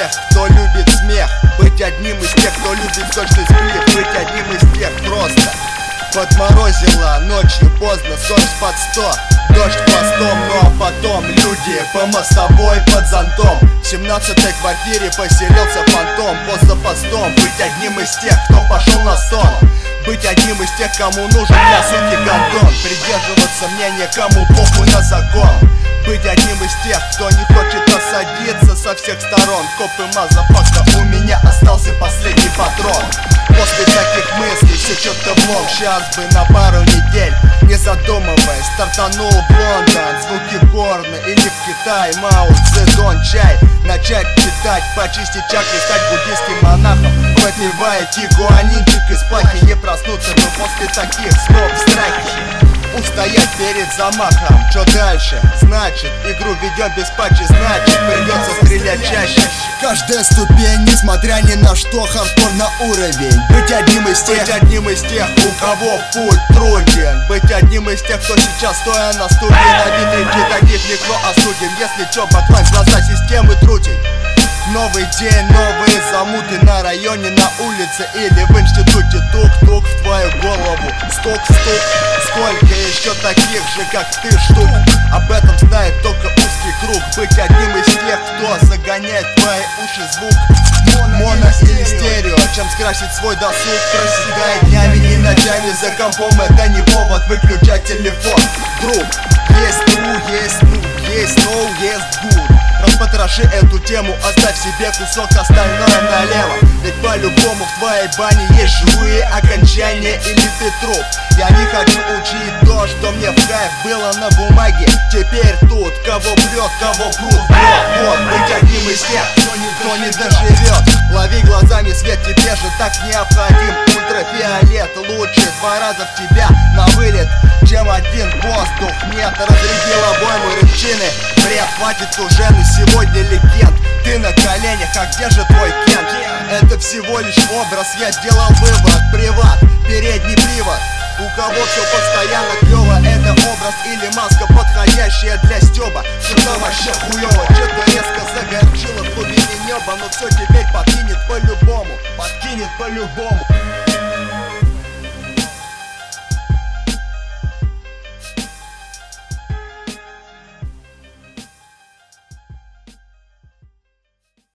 тех, кто любит смех, быть одним из тех, кто любит сочный сплив, быть одним из тех просто. Подморозило ночью поздно, солнце под 100, дождь хвостом, ну а потом люди по мостовой под зонтом. В 17-й квартире поселился фантом, пост за постом. Быть одним из тех, кто пошел на сон, быть одним из тех, кому нужен для сути гондон, придерживаться мнения, кому похуй на закон. Быть одним из тех, кто не хочет осадиться со всех сторон. Копы мазафака, у меня остался последний патрон. После таких мыслей все что-то влом. Сейчас бы на пару недель, не задумываясь, стартанул в Лондон. Звуки горны или в Китай, Мао Цзэдун чай. Начать читать, почистить чакры, стать буддийским монахом, выпивая тигуанинчик из плахи. Не проснуться, но после таких слов в страхе устоять перед замахом. Что дальше? Значит, игру ведем без патчи, значит, придется стрелять чаще. Каждая ступень, несмотря ни на что, хардкор на уровень. Быть одним из тех, у кого путь труден. Быть одним из тех, кто сейчас, стоя на стуле, набит реки, таких никто осудим. Если чё, баклан, глаза системы трутень. Новый день, новые замуты на районе, на улице или в институте. Тук-тук в твою голову, стук-стук. Сколько еще таких же, как ты, штук? Об этом знает только узкий круг. Быть одним из тех, кто загоняет в твои уши звук моно или стерео. Чем скрасить свой досуг, проседая днями и ночами за компом. Это не повод выключать телефон. Друг, есть true, есть noob, есть no, есть good. Распотроши эту тему, оставь себе кусок, остальное налево. Ведь по-любому в твоей бане есть живые окончания или ты труп. Я не хочу учить то, что мне в кайф было на бумаге. Теперь тут, кого прет, кого прут. Вот, быть одним из тех, кто не доживет. Лови глазами свет, тебе же так необходим. Ультрафиолет лучше 2 раза в тебя на вылет, чем один воздух. Нет, разрядил обойму рыбчины. Бред, хватит уже на сегодня легенд. Ты на коленях, а где же твой Кент? Это всего лишь образ, я сделал вывод. Приват, передний привод. У кого все постоянно клево, это образ или маска, подходящая для стеба. Что-то вообще хуево, что-то резко загорчило в глубине неба. Но все теперь подкинет по-любому, подкинет по-любому.